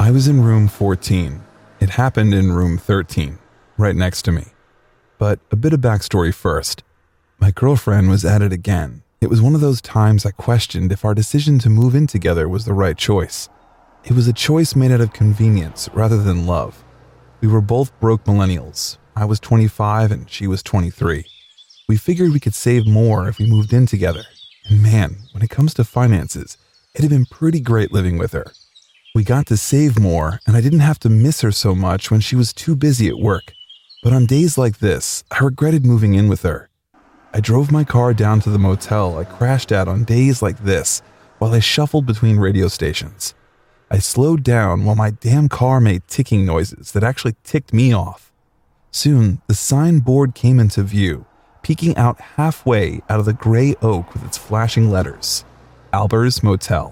I was in room 14. It happened in room 13, right next to me. But a bit of backstory first. My girlfriend was at it again. It was one of those times I questioned if our decision to move in together was the right choice. It was a choice made out of convenience rather than love. We were both broke millennials. I was 25 and she was 23. We figured we could save more if we moved in together. And man, when it comes to finances, it had been pretty great living with her. We got to save more, and I didn't have to miss her so much when she was too busy at work. But on days like this, I regretted moving in with her. I drove my car down to the motel I crashed at on days like this while I shuffled between radio stations. I slowed down while my damn car made ticking noises that actually ticked me off. Soon, the signboard came into view, peeking out halfway out of the gray oak with its flashing letters, Albers Motel.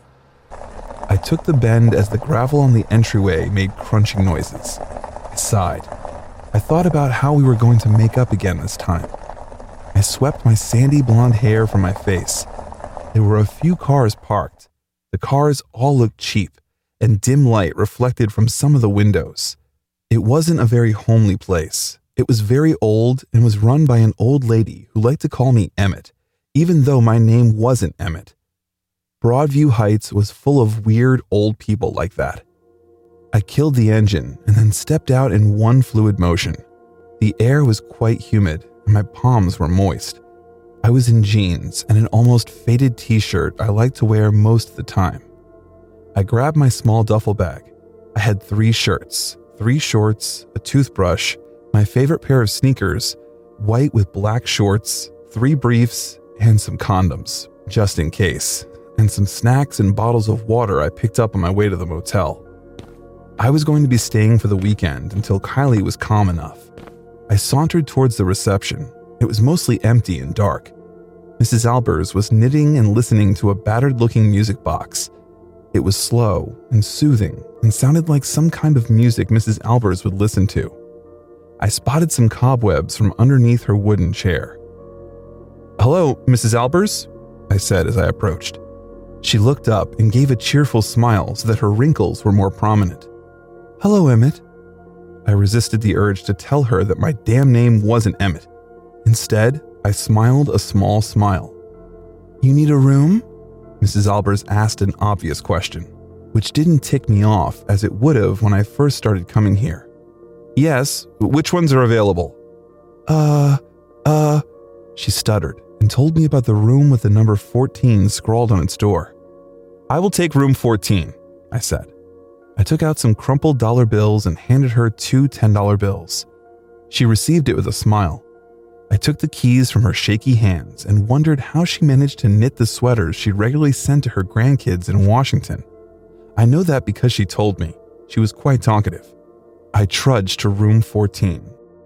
I took the bend as the gravel on the entryway made crunching noises. I sighed. I thought about how we were going to make up again this time. I swept my sandy blonde hair from my face. There were a few cars parked. The cars all looked cheap, and dim light reflected from some of the windows. It wasn't a very homely place. It was very old and was run by an old lady who liked to call me Emmett, even though my name wasn't Emmett. Broadview Heights was full of weird old people like that. I killed the engine and then stepped out in one fluid motion. The air was quite humid and my palms were moist. I was in jeans and an almost faded t-shirt I like to wear most of the time. I grabbed my small duffel bag. I had 3 shirts, 3 shorts, a toothbrush, my favorite pair of sneakers, white with black shorts, 3 briefs, and some condoms, just in case, and some snacks and bottles of water I picked up on my way to the motel. I was going to be staying for the weekend until Kylie was calm enough. I sauntered towards the reception. It was mostly empty and dark. Mrs. Albers was knitting and listening to a battered-looking music box. It was slow and soothing and sounded like some kind of music Mrs. Albers would listen to. I spotted some cobwebs from underneath her wooden chair. "Hello, Mrs. Albers?" I said as I approached. She looked up and gave a cheerful smile so that her wrinkles were more prominent. "Hello, Emmett." I resisted the urge to tell her that my damn name wasn't Emmett. Instead, I smiled a small smile. "You need a room?" Mrs. Albers asked an obvious question, which didn't tick me off as it would have when I first started coming here. "Yes, which ones are available?" She stuttered and told me about the room with the number 14 scrawled on its door. "I will take room 14, I said. I took out some crumpled dollar bills and handed her 2 $10 bills. She received it with a smile. I took the keys from her shaky hands and wondered how she managed to knit the sweaters she regularly sent to her grandkids in Washington. I know that because she told me. She was quite talkative. I trudged to room 14.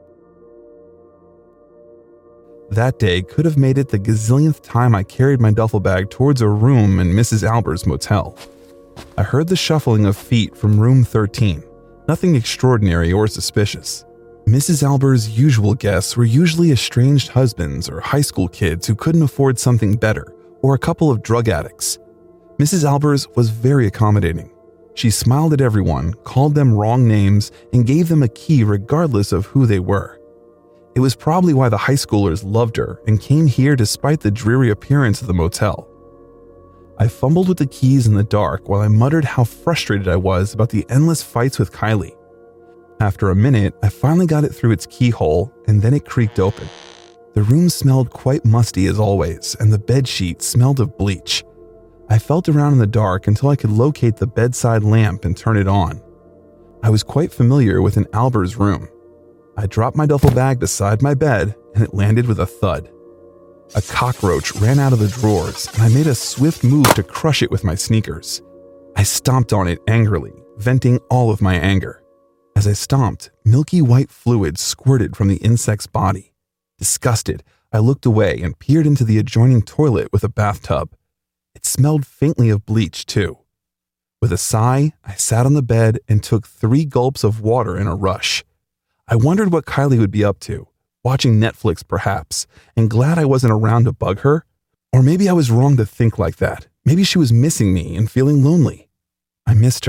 That day could have made it the gazillionth time I carried my duffel bag towards a room in Mrs. Albers' motel. I heard the shuffling of feet from room 13, nothing extraordinary or suspicious. Mrs. Albers' usual guests were usually estranged husbands or high school kids who couldn't afford something better, or a couple of drug addicts. Mrs. Albers was very accommodating. She smiled at everyone, called them wrong names, and gave them a key regardless of who they were. It was probably why the high schoolers loved her and came here despite the dreary appearance of the motel. I fumbled with the keys in the dark while I muttered how frustrated I was about the endless fights with Kylie. After a minute, I finally got it through its keyhole, and then it creaked open. The room smelled quite musty as always, and the bedsheet smelled of bleach. I felt around in the dark until I could locate the bedside lamp and turn it on. I was quite familiar with an Albers room. I dropped my duffel bag beside my bed, and it landed with a thud. A cockroach ran out of the drawers, and I made a swift move to crush it with my sneakers. I stomped on it angrily, venting all of my anger. As I stomped, milky white fluid squirted from the insect's body. Disgusted, I looked away and peered into the adjoining toilet with a bathtub. It smelled faintly of bleach, too. With a sigh, I sat on the bed and took 3 gulps of water in a rush. I wondered what Kylie would be up to, watching Netflix perhaps, and glad I wasn't around to bug her. Or maybe I was wrong to think like that. Maybe she was missing me and feeling lonely. I missed her,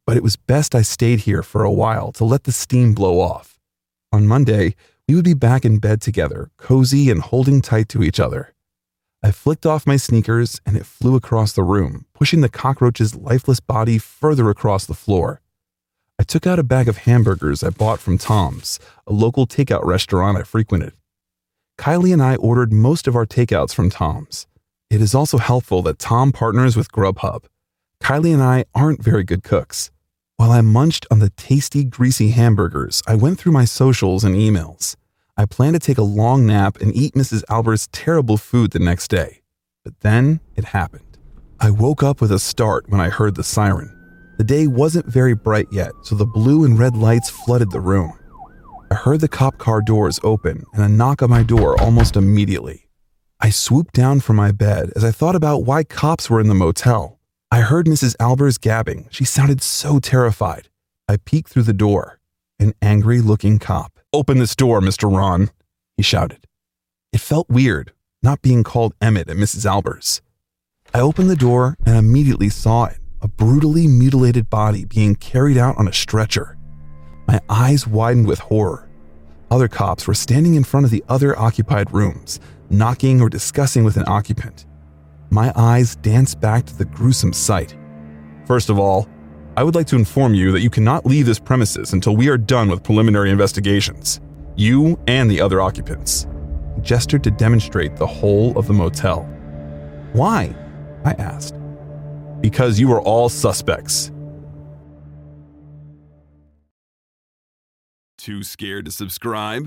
but it was best I stayed here for a while to let the steam blow off. On Monday, we would be back in bed together, cozy and holding tight to each other. I flicked off my sneakers and it flew across the room, pushing the cockroach's lifeless body further across the floor. I took out a bag of hamburgers I bought from Tom's, a local takeout restaurant I frequented. Kylie and I ordered most of our takeouts from Tom's. It is also helpful that Tom partners with Grubhub. Kylie and I aren't very good cooks. While I munched on the tasty, greasy hamburgers, I went through my socials and emails. I planned to take a long nap and eat Mrs. Albert's terrible food the next day. But then it happened. I woke up with a start when I heard the siren. The day wasn't very bright yet, so the blue and red lights flooded the room. I heard the cop car doors open and a knock on my door almost immediately. I swooped down from my bed as I thought about why cops were in the motel. I heard Mrs. Albers gabbing. She sounded so terrified. I peeked through the door. An angry-looking cop. "Open this door, Mr. Ron," he shouted. It felt weird, not being called Emmett at Mrs. Albers. I opened the door and immediately saw it, a brutally mutilated body being carried out on a stretcher. My eyes widened with horror. Other cops were standing in front of the other occupied rooms, knocking or discussing with an occupant. My eyes danced back to the gruesome sight. "First of all, I would like to inform you that you cannot leave this premises until we are done with preliminary investigations. You and the other occupants." He gestured to demonstrate the whole of the motel. "Why?" I asked. "Because you are all suspects." Too scared to subscribe?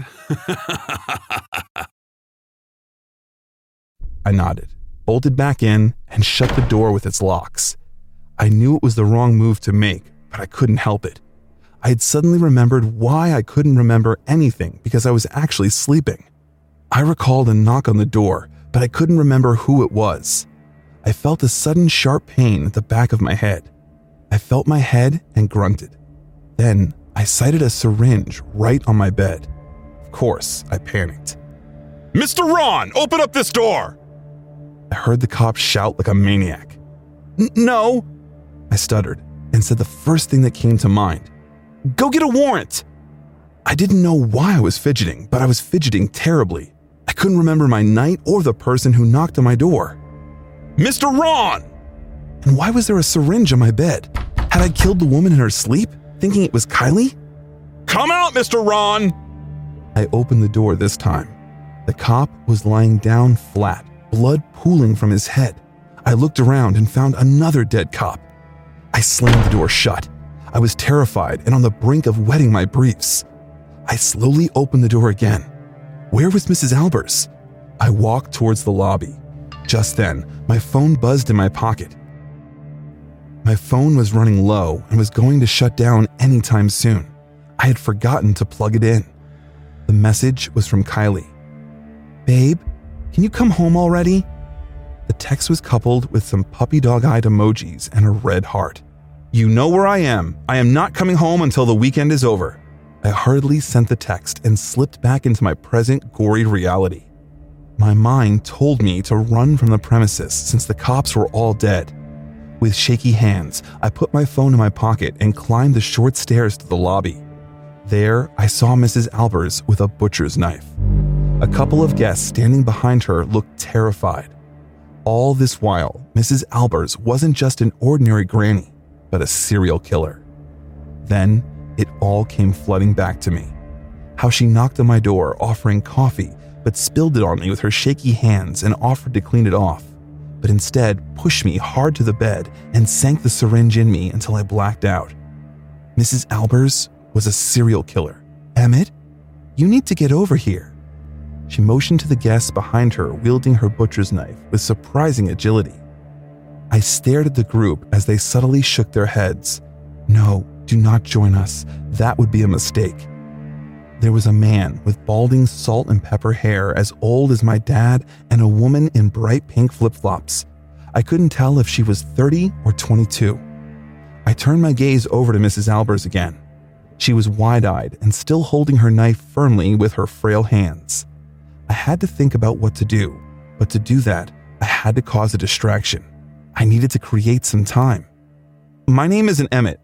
I nodded, bolted back in, and shut the door with its locks. I knew it was the wrong move to make, but I couldn't help it. I had suddenly remembered why I couldn't remember anything because I was actually sleeping. I recalled a knock on the door, but I couldn't remember who it was. I felt a sudden sharp pain at the back of my head. I felt my head and grunted. Then I sighted a syringe right on my bed. Of course, I panicked. "Mr. Ron, open up this door!" I heard the cop shout like a maniac. "No," I stuttered and said the first thing that came to mind. "Go get a warrant!" I didn't know why I was fidgeting, but I was fidgeting terribly. I couldn't remember my night or the person who knocked on my door. "Mr. Ron!" And why was there a syringe on my bed? Had I killed the woman in her sleep, thinking it was Kylie? "Come out, Mr. Ron!" I opened the door this time. The cop was lying down flat, blood pooling from his head. I looked around and found another dead cop. I slammed the door shut. I was terrified and on the brink of wetting my briefs. I slowly opened the door again. Where was Mrs. Albers? I walked towards the lobby. Just then, my phone buzzed in my pocket. My phone was running low and was going to shut down anytime soon. I had forgotten to plug it in. The message was from Kylie. "Babe, can you come home already?" The text was coupled with some puppy dog-eyed emojis and a red heart. "You know where I am. I am not coming home until the weekend is over." I hurriedly sent the text and slipped back into my present gory reality. My mind told me to run from the premises since the cops were all dead. With shaky hands, I put my phone in my pocket and climbed the short stairs to the lobby. There, I saw Mrs. Albers with a butcher's knife. A couple of guests standing behind her looked terrified. All this while, Mrs. Albers wasn't just an ordinary granny, but a serial killer. Then, it all came flooding back to me. How she knocked on my door offering coffee, but spilled it on me with her shaky hands and offered to clean it off, but instead pushed me hard to the bed and sank the syringe in me until I blacked out. Mrs. Albers was a serial killer. "Emmett, you need to get over here." She motioned to the guests behind her, wielding her butcher's knife with surprising agility. I stared at the group as they subtly shook their heads. "No, do not join us. That would be a mistake." There was a man with balding salt and pepper hair as old as my dad and a woman in bright pink flip-flops. I couldn't tell if she was 30 or 22. I turned my gaze over to Mrs. Albers again. She was wide-eyed and still holding her knife firmly with her frail hands. I had to think about what to do, but to do that, I had to cause a distraction. I needed to create some time. "My name isn't Emmett.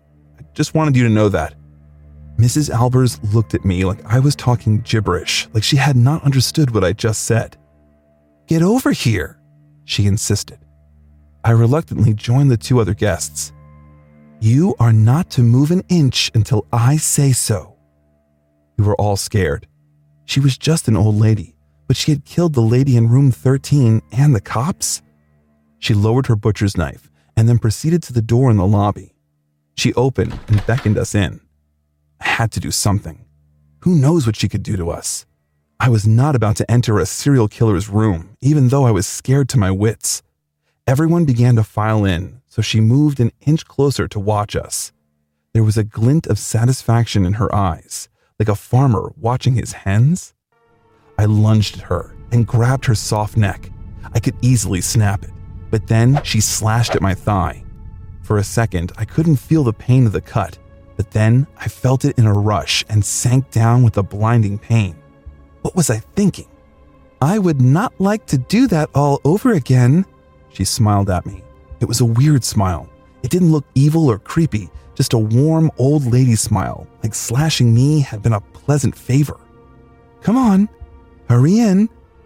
Just wanted you to know that." Mrs. Albers looked at me like I was talking gibberish, like she had not understood what I just said. "Get over here," she insisted. I reluctantly joined the two other guests. "You are not to move an inch until I say so." We were all scared. She was just an old lady, but she had killed the lady in room 13 and the cops? She lowered her butcher's knife and then proceeded to the door in the lobby. She opened and beckoned us in. I had to do something. Who knows what she could do to us? I was not about to enter a serial killer's room, even though I was scared to my wits. Everyone began to file in, so she moved an inch closer to watch us. There was a glint of satisfaction in her eyes, like a farmer watching his hens. I lunged at her and grabbed her soft neck. I could easily snap it, but then she slashed at my thigh. For a second, I couldn't feel the pain of the cut, but then I felt it in a rush and sank down with a blinding pain. What was I thinking? "I would not like to do that all over again," she smiled at me. It was a weird smile. It didn't look evil or creepy, just a warm old lady smile, like slashing me had been a pleasant favor. "Come on, hurry in."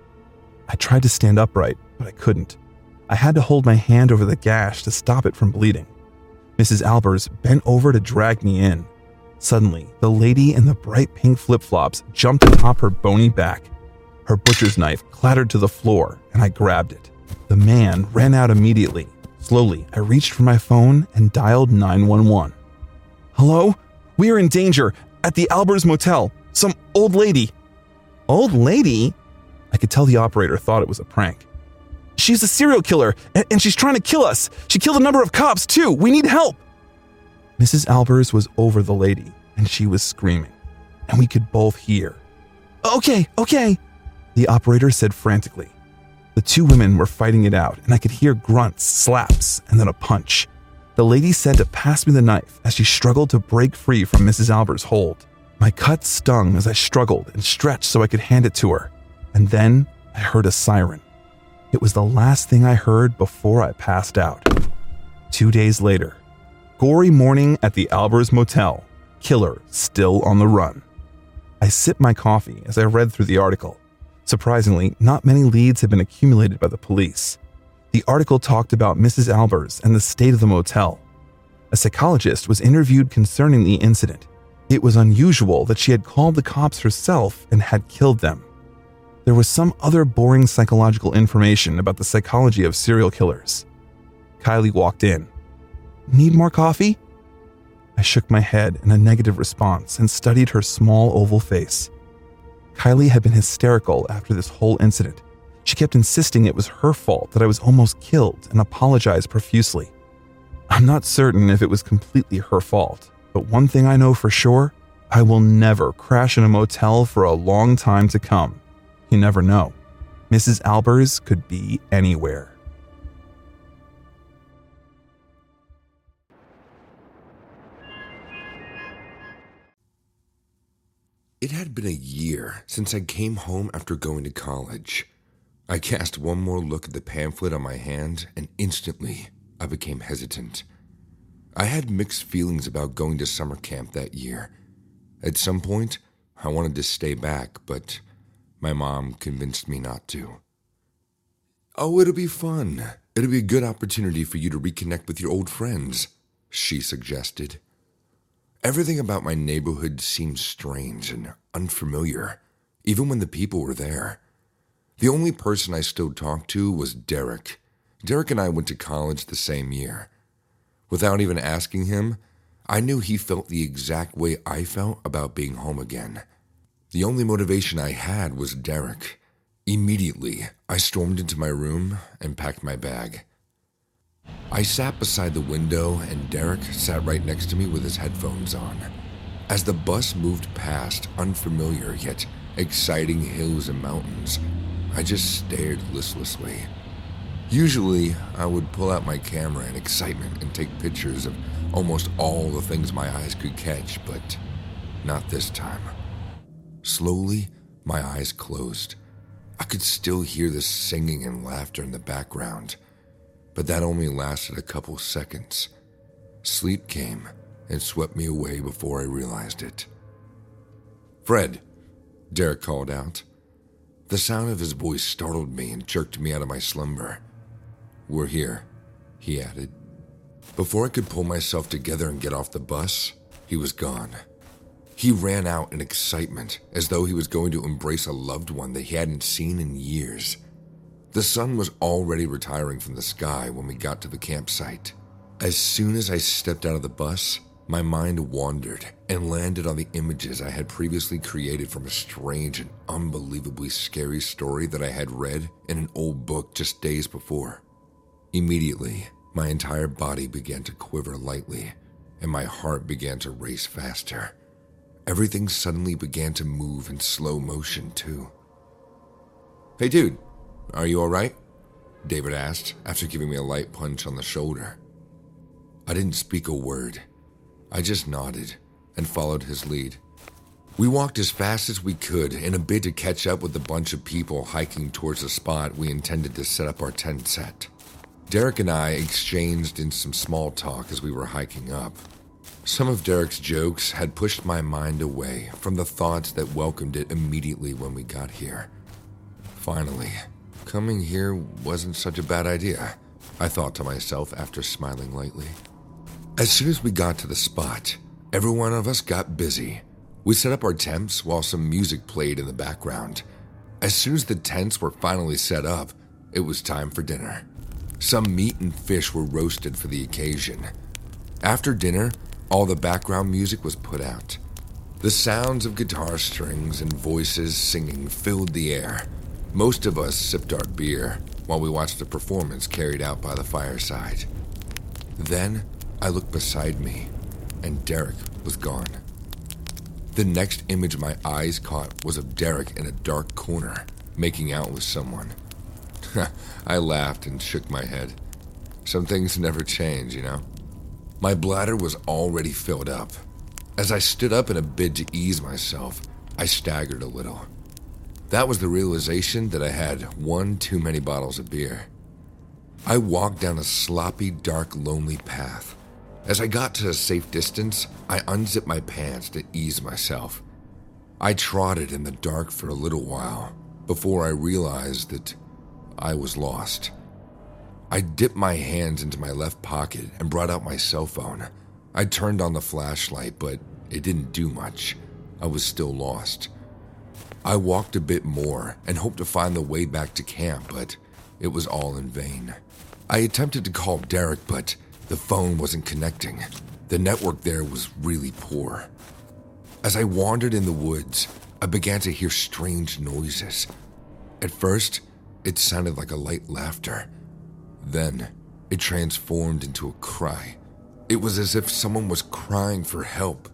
I tried to stand upright, but I couldn't. I had to hold my hand over the gash to stop it from bleeding. Mrs. Albers bent over to drag me in. Suddenly, the lady in the bright pink flip-flops jumped atop her bony back. Her butcher's knife clattered to the floor, and I grabbed it. The man ran out immediately. Slowly, I reached for my phone and dialed 911. "Hello? We are in danger at the Albers Motel. Some old lady." "Old lady?" I could tell the operator thought it was a prank. "She's a serial killer, and she's trying to kill us. She killed a number of cops, too. We need help." Mrs. Albers was over the lady, and she was screaming, and we could both hear. Okay, the operator said frantically. The two women were fighting it out, and I could hear grunts, slaps, and then a punch. The lady said to pass me the knife as she struggled to break free from Mrs. Albers' hold. My cut stung as I struggled and stretched so I could hand it to her, and then I heard a siren. It was the last thing I heard before I passed out. 2 days later, gory morning at the Albers Motel, killer still on the run. I sipped my coffee as I read through the article. Surprisingly, not many leads had been accumulated by the police. The article talked about Mrs. Albers and the state of the motel. A psychologist was interviewed concerning the incident. It was unusual that she had called the cops herself and had killed them. There was some other boring psychological information about the psychology of serial killers. Kylie walked in. "Need more coffee?" I shook my head in a negative response and studied her small oval face. Kylie had been hysterical after this whole incident. She kept insisting it was her fault that I was almost killed and apologized profusely. I'm not certain if it was completely her fault, but one thing I know for sure, I will never crash in a motel for a long time to come. You never know. Mrs. Albers could be anywhere. It had been a year since I came home after going to college. I cast one more look at the pamphlet on my hand, and instantly I became hesitant. I had mixed feelings about going to summer camp that year. At some point, I wanted to stay back, but my mom convinced me not to. "Oh, it'll be fun. It'll be a good opportunity for you to reconnect with your old friends," she suggested. Everything about my neighborhood seemed strange and unfamiliar, even when the people were there. The only person I still talked to was Derek. Derek and I went to college the same year. Without even asking him, I knew he felt the exact way I felt about being home again. The only motivation I had was Derek. Immediately, I stormed into my room and packed my bag. I sat beside the window, and Derek sat right next to me with his headphones on. As the bus moved past unfamiliar yet exciting hills and mountains, I just stared listlessly. Usually, I would pull out my camera in excitement and take pictures of almost all the things my eyes could catch, but not this time. Slowly, my eyes closed. I could still hear the singing and laughter in the background, but that only lasted a couple seconds. Sleep came, and swept me away before I realized it. "Fred," Derek called out. The sound of his voice startled me and jerked me out of my slumber. "We're here," he added. Before I could pull myself together and get off the bus, he was gone. He ran out in excitement, as though he was going to embrace a loved one that he hadn't seen in years. The sun was already retiring from the sky when we got to the campsite. As soon as I stepped out of the bus, my mind wandered and landed on the images I had previously created from a strange and unbelievably scary story that I had read in an old book just days before. Immediately, my entire body began to quiver lightly, and my heart began to race faster. Everything suddenly began to move in slow motion, too. "Hey, dude, are you all right?" David asked after giving me a light punch on the shoulder. I didn't speak a word. I just nodded and followed his lead. We walked as fast as we could in a bid to catch up with a bunch of people hiking towards the spot we intended to set up our tent set. Derek and I exchanged in some small talk as we were hiking up. Some of Derek's jokes had pushed my mind away from the thoughts that welcomed it immediately when we got here. Finally, coming here wasn't such a bad idea, I thought to myself after smiling lightly. As soon as we got to the spot, every one of us got busy. We set up our tents while some music played in the background. As soon as the tents were finally set up, it was time for dinner. Some meat and fish were roasted for the occasion. After dinner, all the background music was put out. The sounds of guitar strings and voices singing filled the air. Most of us sipped our beer while we watched the performance carried out by the fireside. Then, I looked beside me, and Derek was gone. The next image my eyes caught was of Derek in a dark corner, making out with someone. I laughed and shook my head. Some things never change, you know? My bladder was already filled up. As I stood up in a bid to ease myself, I staggered a little. That was the realization that I had one too many bottles of beer. I walked down a sloppy, dark, lonely path. As I got to a safe distance, I unzipped my pants to ease myself. I trotted in the dark for a little while before I realized that I was lost. I dipped my hands into my left pocket and brought out my cell phone. I turned on the flashlight, but it didn't do much. I was still lost. I walked a bit more and hoped to find the way back to camp, but it was all in vain. I attempted to call Derek, but the phone wasn't connecting. The network there was really poor. As I wandered in the woods, I began to hear strange noises. At first, it sounded like a light laughter. Then, it transformed into a cry. It was as if someone was crying for help.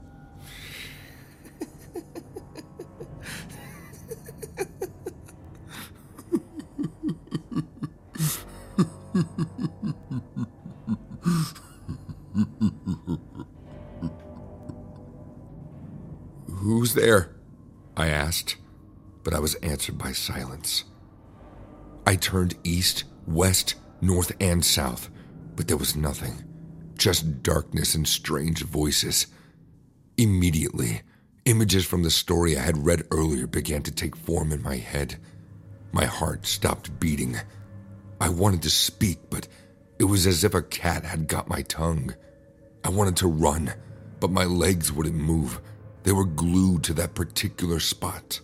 "Who's there?" I asked, but I was answered by silence. I turned east, west, north, and south, but there was nothing. Just darkness and strange voices. Immediately, images from the story I had read earlier began to take form in my head. My heart stopped beating. I wanted to speak, but it was as if a cat had got my tongue. I wanted to run, but my legs wouldn't move. They were glued to that particular spot.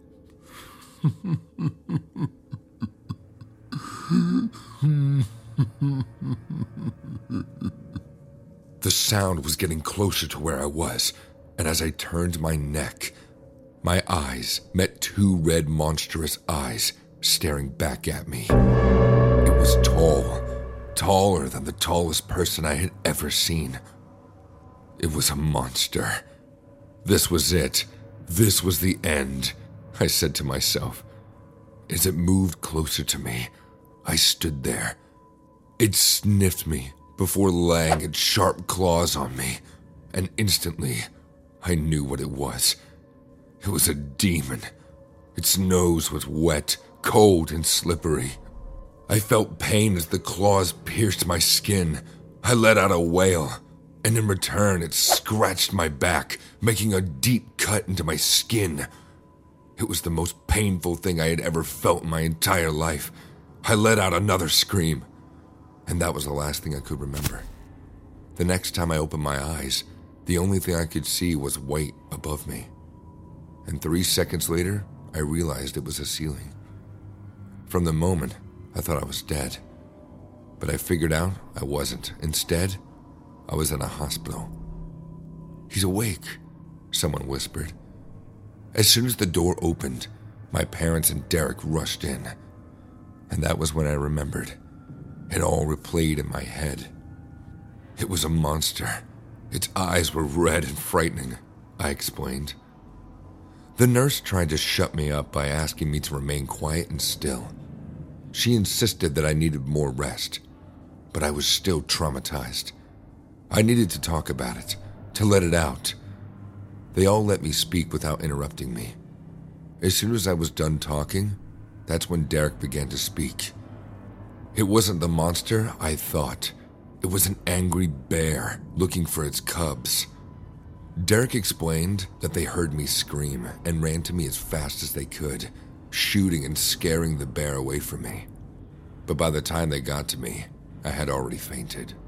The sound was getting closer to where I was, and as I turned my neck, my eyes met two red, monstrous eyes staring back at me. It was tall, taller than the tallest person I had ever seen. It was a monster. This was it. This was the end, I said to myself. As it moved closer to me, I stood there. It sniffed me before laying its sharp claws on me, and instantly, I knew what it was. It was a demon. Its nose was wet, cold, and slippery. I felt pain as the claws pierced my skin. I let out a wail. and in return it scratched my back, making a deep cut into my skin. It was the most painful thing I had ever felt in my entire life. I let out another scream, and that was the last thing I could remember. The next time I opened my eyes, the only thing I could see was white above me. And 3 seconds later, I realized it was a ceiling. From the moment, I thought I was dead. But I figured out I wasn't. Instead, I was in a hospital. "He's awake," someone whispered. As soon as the door opened, my parents and Derek rushed in. And that was when I remembered. It all replayed in my head. It was a monster. Its eyes were red and frightening, I explained. The nurse tried to shut me up by asking me to remain quiet and still. She insisted that I needed more rest, but I was still traumatized. I needed to talk about it, to let it out. They all let me speak without interrupting me. As soon as I was done talking, that's when Derek began to speak. It wasn't the monster I thought. It was an angry bear looking for its cubs. Derek explained that they heard me scream and ran to me as fast as they could, shooting and scaring the bear away from me. But by the time they got to me, I had already fainted.